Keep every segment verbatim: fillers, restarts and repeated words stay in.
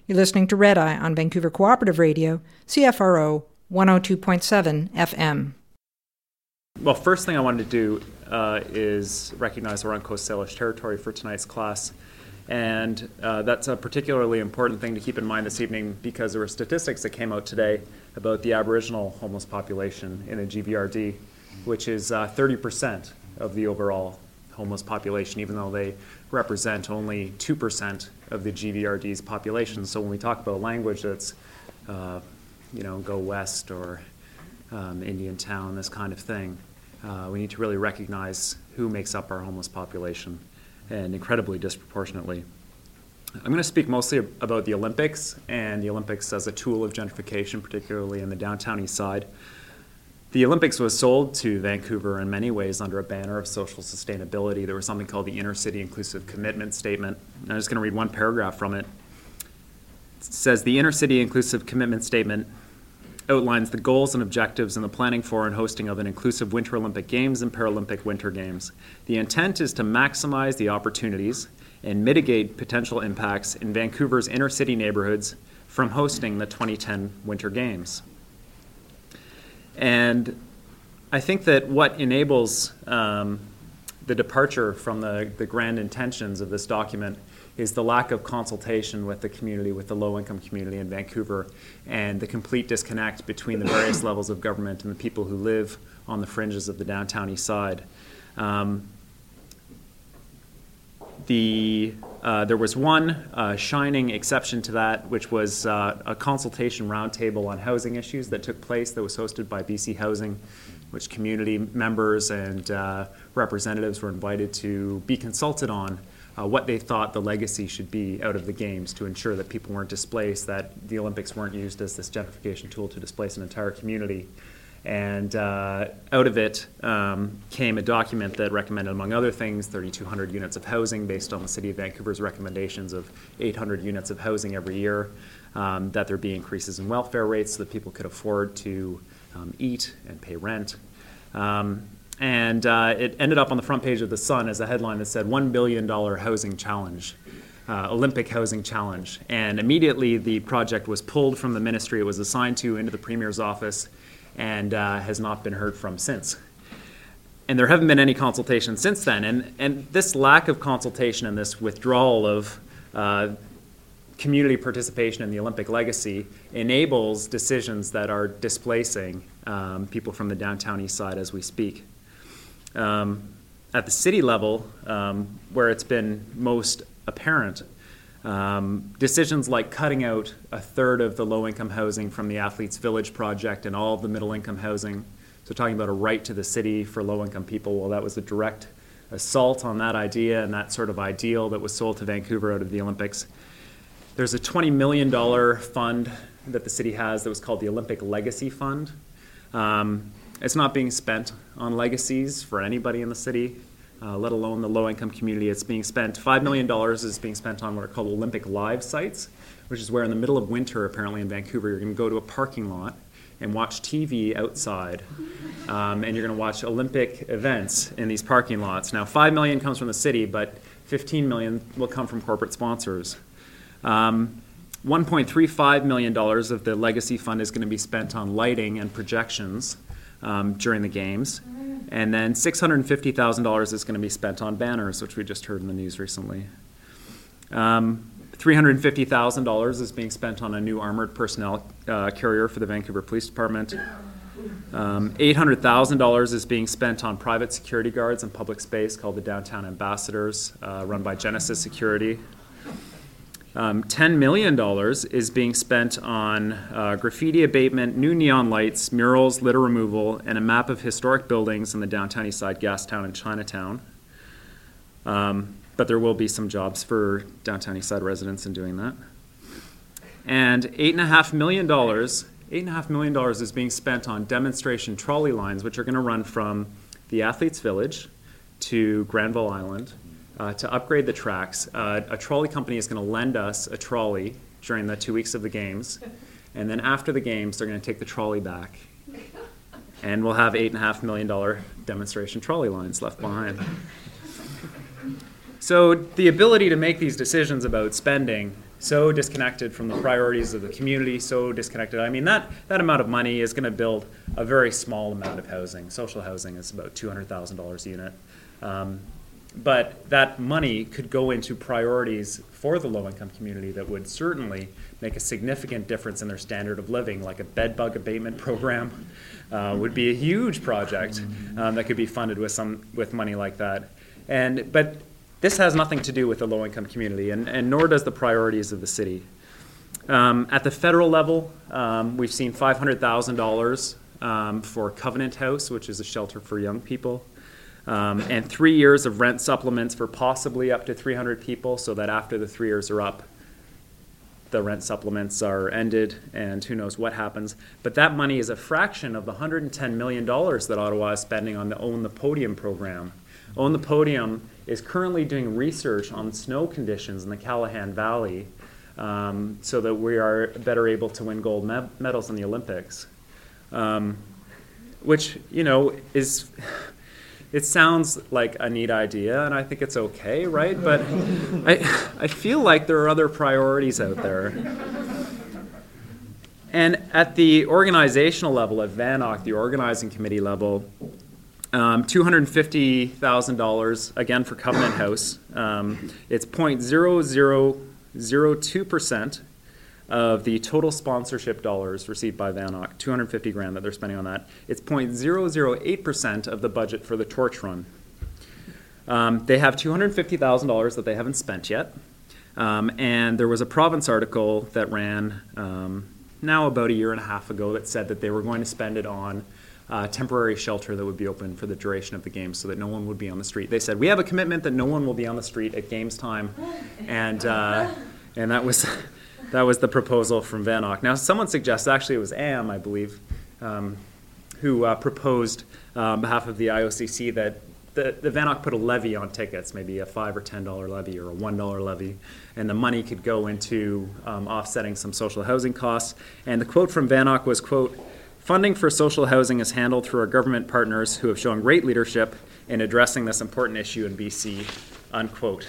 You're listening to Red Eye on Vancouver Cooperative Radio, C F R O one oh two point seven F M. Well, first thing I wanted to do uh, is recognize we're on Coast Salish territory for tonight's class. And uh, that's a particularly important thing to keep in mind this evening because there were statistics that came out today about the Aboriginal homeless population in the G V R D, which is uh, thirty percent of the overall homeless population, even though they represent only two percent of the G V R D's population. So when we talk about language that's, uh, you know, go west or um, Indian town, this kind of thing, uh, we need to really recognize who makes up our homeless population, and incredibly disproportionately. I'm going to speak mostly ab- about the Olympics and the Olympics as a tool of gentrification, particularly in the downtown east side. The Olympics was sold to Vancouver in many ways under a banner of social sustainability. There was something called the Inter-City Inclusive Commitment Statement. And I'm just going to read one paragraph from it. It says, the Inter-City Inclusive Commitment Statement outlines the goals and objectives in the planning for and hosting of an inclusive Winter Olympic Games and Paralympic Winter Games. The intent is to maximize the opportunities and mitigate potential impacts in Vancouver's inner-city neighborhoods from hosting the twenty ten Winter Games. And I think that what enables um, the departure from the, the grand intentions of this document is the lack of consultation with the community, with the low-income community in Vancouver, and the complete disconnect between the various levels of government and the people who live on the fringes of the downtown east side. Um, the, uh, there was one uh, shining exception to that, which was uh, a consultation roundtable on housing issues that took place that was hosted by B C Housing, which community members and uh, representatives were invited to be consulted on Uh, what they thought the legacy should be out of the games to ensure that people weren't displaced, that the Olympics weren't used as this gentrification tool to displace an entire community. And uh, out of it um, came a document that recommended, among other things, thirty-two hundred units of housing based on the City of Vancouver's recommendations of eight hundred units of housing every year, um, that there be increases in welfare rates so that people could afford to um, eat and pay rent. Um, And uh, it ended up on the front page of The Sun as a headline that said one billion dollars housing challenge, uh, Olympic housing challenge. And immediately the project was pulled from the ministry it was assigned to into the Premier's office and uh, has not been heard from since. And there haven't been any consultations since then. And, and this lack of consultation and this withdrawal of uh, community participation in the Olympic legacy enables decisions that are displacing um, people from the downtown east side as we speak. Um, at the city level, um, where it's been most apparent, um, decisions like cutting out a third of the low-income housing from the Athletes Village project and all of the middle-income housing, so talking about a right to the city for low-income people, well, that was a direct assault on that idea and that sort of ideal that was sold to Vancouver out of the Olympics. There's a twenty million dollars fund that the city has that was called the Olympic Legacy Fund. Um, It's not being spent on legacies for anybody in the city, uh, let alone the low-income community. It's being spent, five million dollars is being spent on what are called Olympic Live sites, which is where in the middle of winter, apparently in Vancouver, you're going to go to a parking lot and watch T V outside, um, and you're going to watch Olympic events in these parking lots. Now, five million dollars comes from the city, but fifteen million dollars will come from corporate sponsors. Um, one point three five million dollars of the Legacy Fund is going to be spent on lighting and projections Um, during the games, and then six hundred fifty thousand dollars is going to be spent on banners, which we just heard in the news recently. Um, three hundred fifty thousand dollars is being spent on a new armored personnel uh, carrier for the Vancouver Police Department. Um, eight hundred thousand dollars is being spent on private security guards in public space called the Downtown Ambassadors, uh, run by Genesis Security. Um, ten million dollars is being spent on uh, graffiti abatement, new neon lights, murals, litter removal, and a map of historic buildings in the downtown east side, Gastown and Chinatown. Um, but there will be some jobs for downtown east side residents in doing that. And eight point five million dollars, eight point five million dollars is being spent on demonstration trolley lines, which are going to run from the Athletes Village to Granville Island, Uh, to upgrade the tracks. Uh, a trolley company is going to lend us a trolley during the two weeks of the games, and then after the games, they're going to take the trolley back, and we'll have eight and a half million dollar demonstration trolley lines left behind. So the ability to make these decisions about spending so disconnected from the priorities of the community, so disconnected. I mean, that, that amount of money is going to build a very small amount of housing. Social housing is about two hundred thousand dollars a unit. Um, but that money could go into priorities for the low-income community that would certainly make a significant difference in their standard of living, like a bed bug abatement program uh, would be a huge project um, that could be funded with some with money like that. And but this has nothing to do with the low-income community, and, and nor does the priorities of the city. Um, at the federal level, um, we've seen five hundred thousand dollars um, for Covenant House, which is a shelter for young people. Um, and three years of rent supplements for possibly up to three hundred people, so that after the three years are up, the rent supplements are ended, and who knows what happens. But that money is a fraction of the one hundred ten million dollars that Ottawa is spending on the Own the Podium program. Own the Podium is currently doing research on snow conditions in the Callahan Valley um, so that we are better able to win gold me- medals in the Olympics, um, which, you know, is... It sounds like a neat idea, and I think it's okay, right? But I, I feel like there are other priorities out there. And at the organizational level, at V A N O C, the organizing committee level, um, two hundred fifty thousand dollars, again for Covenant House. Um, it's zero point zero zero zero two percent of the total sponsorship dollars received by V A N O C, two hundred fifty grand that they're spending on that. It's zero point zero zero eight percent of the budget for the Torch Run. Um, they have two hundred fifty thousand dollars that they haven't spent yet. Um, and there was a province article that ran um, now about a year and a half ago that said that they were going to spend it on uh, temporary shelter that would be open for the duration of the games so that no one would be on the street. They said, we have a commitment that no one will be on the street at games time. And, uh, and that was... That was the proposal from V A N O C. Now, someone suggests, actually it was A M, I believe, um, who uh, proposed uh, on behalf of the I O C C that the, the V A N O C put a levy on tickets, maybe a five or ten dollar levy or a one dollar levy, and the money could go into um, offsetting some social housing costs. And the quote from V A N O C was, quote, "Funding for social housing is handled through our government partners who have shown great leadership in addressing this important issue in B C," unquote.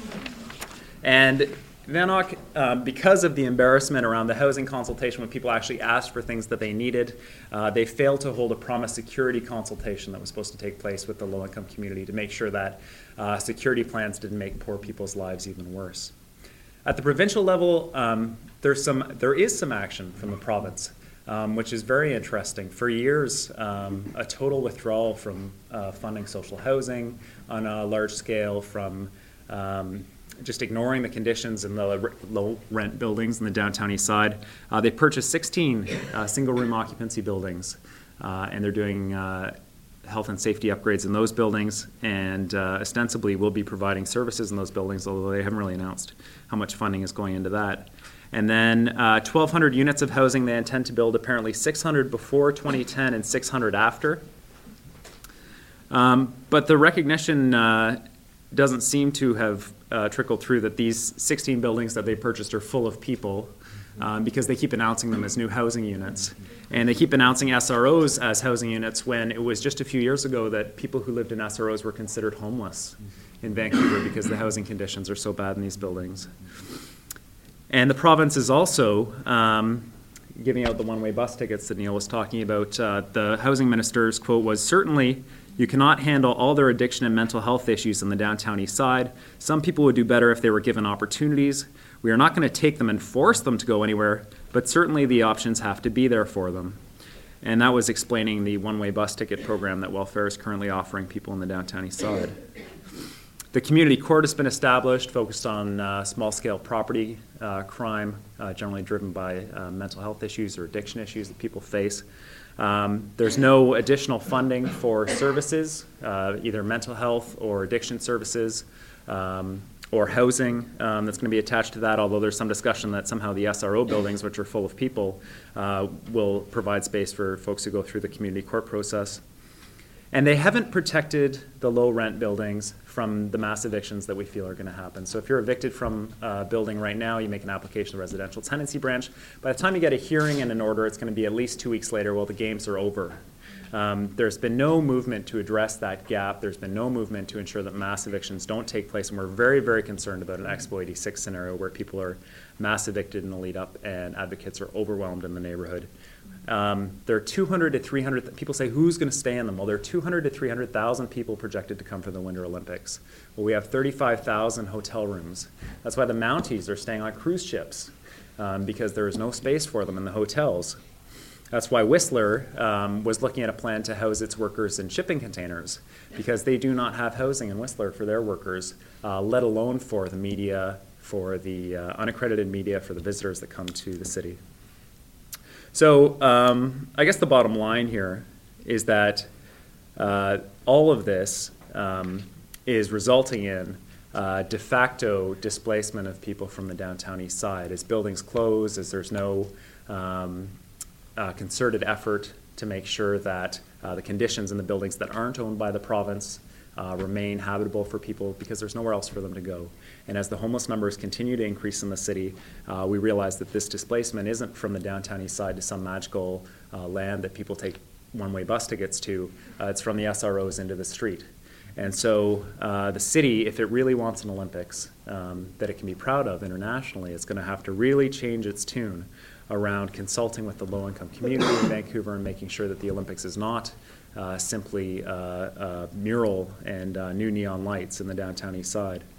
And V A N O C, uh, because of the embarrassment around the housing consultation when people actually asked for things that they needed, uh, they failed to hold a promised security consultation that was supposed to take place with the low-income community to make sure that uh, security plans didn't make poor people's lives even worse. At the provincial level, um, there's some, there is some action from the province, um, which is very interesting. For years, um, a total withdrawal from uh, funding social housing on a large scale, from um, just ignoring the conditions in the low rent buildings in the downtown east side. Uh, they purchased sixteen uh, single room occupancy buildings, uh, and they're doing uh, health and safety upgrades in those buildings, and uh, ostensibly will be providing services in those buildings, although they haven't really announced how much funding is going into that. And then uh, twelve hundred units of housing they intend to build, apparently six hundred before twenty ten and six hundred after. Um, but the recognition uh, doesn't seem to have uh, trickled through that these sixteen buildings that they purchased are full of people, um, because they keep announcing them as new housing units. And they keep announcing S R Os as housing units when it was just a few years ago that people who lived in S R Os were considered homeless in Vancouver because the housing conditions are so bad in these buildings. And the province is also um, giving out the one-way bus tickets that Neil was talking about. Uh, the housing minister's quote was, "Certainly, you cannot handle all their addiction and mental health issues in the downtown east side. Some people would do better if they were given opportunities. We are not going to take them and force them to go anywhere, but certainly the options have to be there for them." And that was explaining the one-way bus ticket program that Welfare is currently offering people in the downtown east side. The community court has been established, focused on uh, small-scale property uh, crime, uh, generally driven by uh, mental health issues or addiction issues that people face. Um, there's no additional funding for services, uh, either mental health or addiction services, um, or housing um, that's going to be attached to that, although there's some discussion that somehow the S R O buildings, which are full of people, uh, will provide space for folks who go through the community court process. And they haven't protected the low-rent buildings from the mass evictions that we feel are going to happen. So if you're evicted from a building right now, you make an application to the residential tenancy branch. By the time you get a hearing and an order, it's going to be at least two weeks later. Well, the games are over. Um, there's been no movement to address that gap. There's been no movement to ensure that mass evictions don't take place, and we're very, very concerned about an Expo eighty-six scenario where people are mass evicted in the lead up and advocates are overwhelmed in the neighborhood. Um, there are two hundred to three hundred, people say, who's going to stay in them? Well, there are two hundred to three hundred thousand people projected to come for the Winter Olympics. Well, we have thirty-five thousand hotel rooms. That's why the Mounties are staying on cruise ships, um, because there is no space for them in the hotels. That's why Whistler um, was looking at a plan to house its workers in shipping containers, because they do not have housing in Whistler for their workers, uh, let alone for the media, for the uh, unaccredited media, for the visitors that come to the city. So um, I guess the bottom line here is that uh, all of this um, is resulting in uh, de facto displacement of people from the downtown east side. As buildings close, as there's no um, uh, concerted effort to make sure that uh, the conditions in the buildings that aren't owned by the province uh, remain habitable for people, because there's nowhere else for them to go. And as the homeless numbers continue to increase in the city, uh, we realize that this displacement isn't from the downtown east side to some magical uh, land that people take one-way bus tickets to. Uh, it's from the S R Os into the street. And so uh, the city, if it really wants an Olympics um, that it can be proud of internationally, it's going to have to really change its tune around consulting with the low-income community in Vancouver and making sure that the Olympics is not uh, simply uh, a mural and uh, new neon lights in the downtown east side.